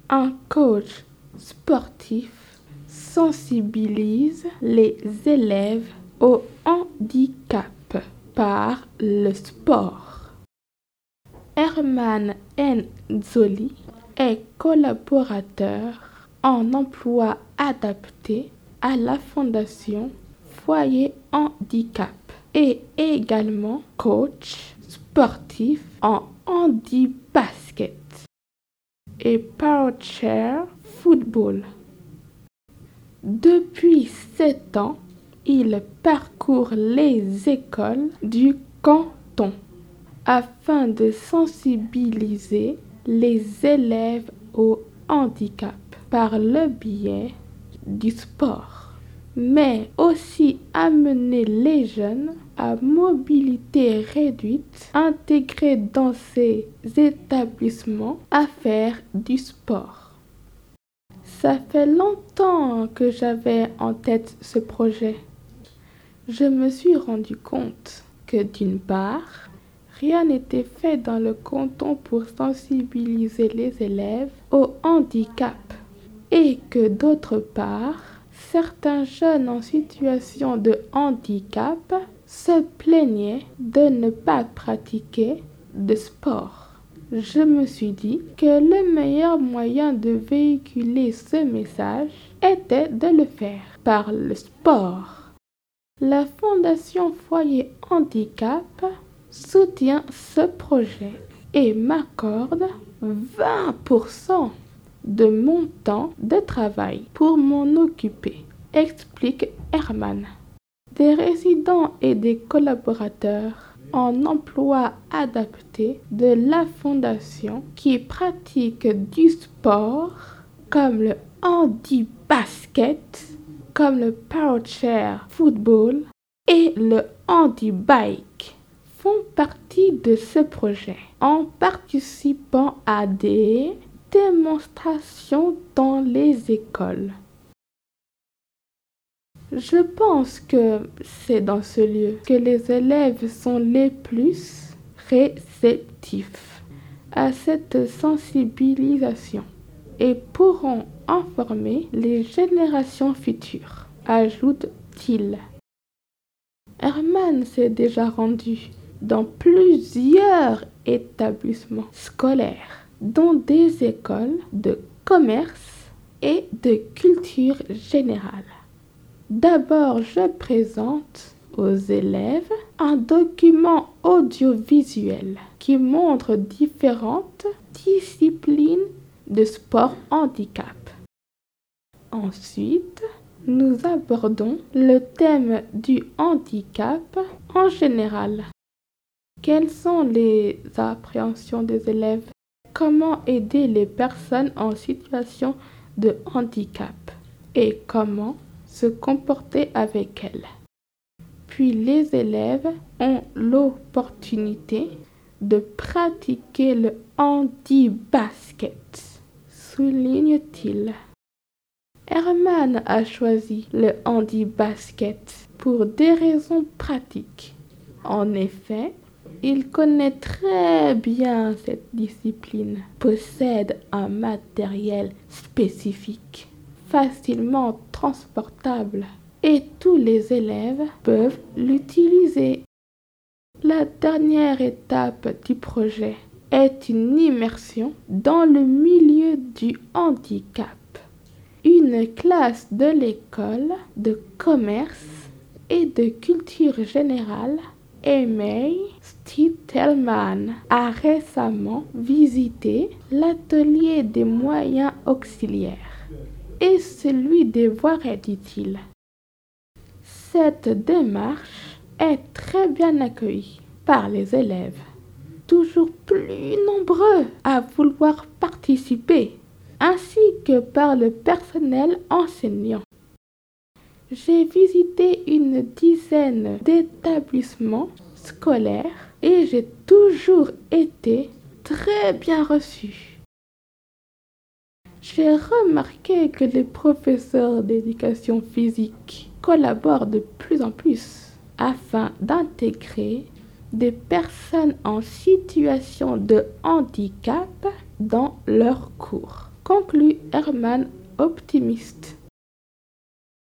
Un coach sportif sensibilise les élèves au handicap par le sport. Herman Nzoli est collaborateur en emploi adapté à la Fondation Foyer Handicap et également coach sportif en handi-basket et powerchair football. Depuis 7 ans, il parcourt les écoles du canton afin de sensibiliser les élèves au handicap par le biais du sport, mais aussi amener les jeunes à mobilité réduite intégrés dans ces établissements à faire du sport. Ça fait longtemps que j'avais en tête ce projet. Je me suis rendu compte que d'une part, rien n'était fait dans le canton pour sensibiliser les élèves au handicap et que d'autre part, certains jeunes en situation de handicap se plaignaient de ne pas pratiquer de sport. Je me suis dit que le meilleur moyen de véhiculer ce message était de le faire par le sport. La Fondation Foyer Handicap soutient ce projet et m'accorde 20% de mon temps de travail pour m'en occuper, explique Herman. Des résidents et des collaborateurs en emploi adapté de la Fondation qui pratiquent du sport comme le handi-basket, comme le powerchair football et le handi-bike font partie de ce projet en participant à des démonstrations dans les écoles. Je pense que c'est dans ce lieu que les élèves sont les plus réceptifs à cette sensibilisation et pourront informer les générations futures, ajoute-t-il. Herman s'est déjà rendu dans plusieurs établissements scolaires, dont des écoles de commerce et de culture générale. D'abord, je présente aux élèves un document audiovisuel qui montre différentes disciplines de sport handicap. Ensuite, nous abordons le thème du handicap en général. Quelles sont les appréhensions des élèves? Comment aider les personnes en situation de handicap? Et comment se comporter avec elles? Puis les élèves ont l'opportunité de pratiquer le handi-basket, souligne-t-il. Herman a choisi le handi-basket pour des raisons pratiques. En effet, il connaît très bien cette discipline, possède un matériel spécifique, facilement transportable, et tous les élèves peuvent l'utiliser. La dernière étape du projet est une immersion dans le milieu du handicap. Une classe de l'école de commerce et de culture générale, Aimee Stitelman, a récemment visité l'atelier des moyens auxiliaires et celui des voiries, dit-il. Cette démarche est très bien accueillie par les élèves, toujours plus nombreux à vouloir participer, ainsi que par le personnel enseignant. J'ai visité une dizaine d'établissements scolaires et j'ai toujours été très bien reçue. J'ai remarqué que les professeurs d'éducation physique collaborent de plus en plus afin d'intégrer des personnes en situation de handicap dans leurs cours. conclut Herman optimiste.